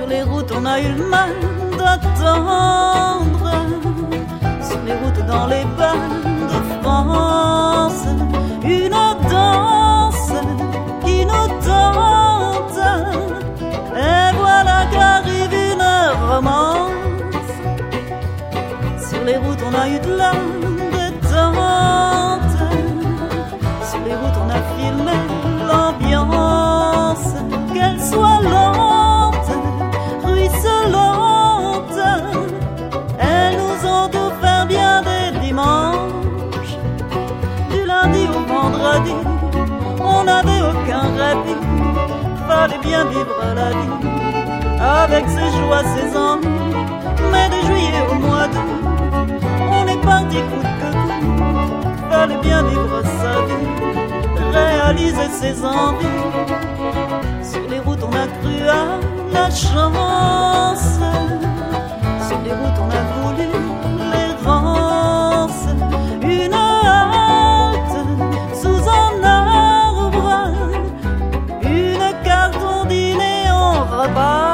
Sur les routes on a eu le mal d'attendre. Sur les routes dans les bars de France, une danse qui nous tente. Et voilà qu'arrive une romance. Sur les routes on a eu de la détente. Sur les routes on a filmé l'ambiance, qu'elle soit lente, ruisselante. Elles nous ont offert bien des dimanches. Du lundi au vendredi, on n'avait aucun répit. Fallait bien vivre la vie, avec ses joies, ses ennuis. Mais de juillet au mois d'août, on est parti coûte que coûte. Fallait bien vivre sa vie, réaliser ses envies. Sur les routes on a cru à la chance. Sur les routes on a voulu l'errance. Une halte sous un arbre, une carte, on dîner, on repart.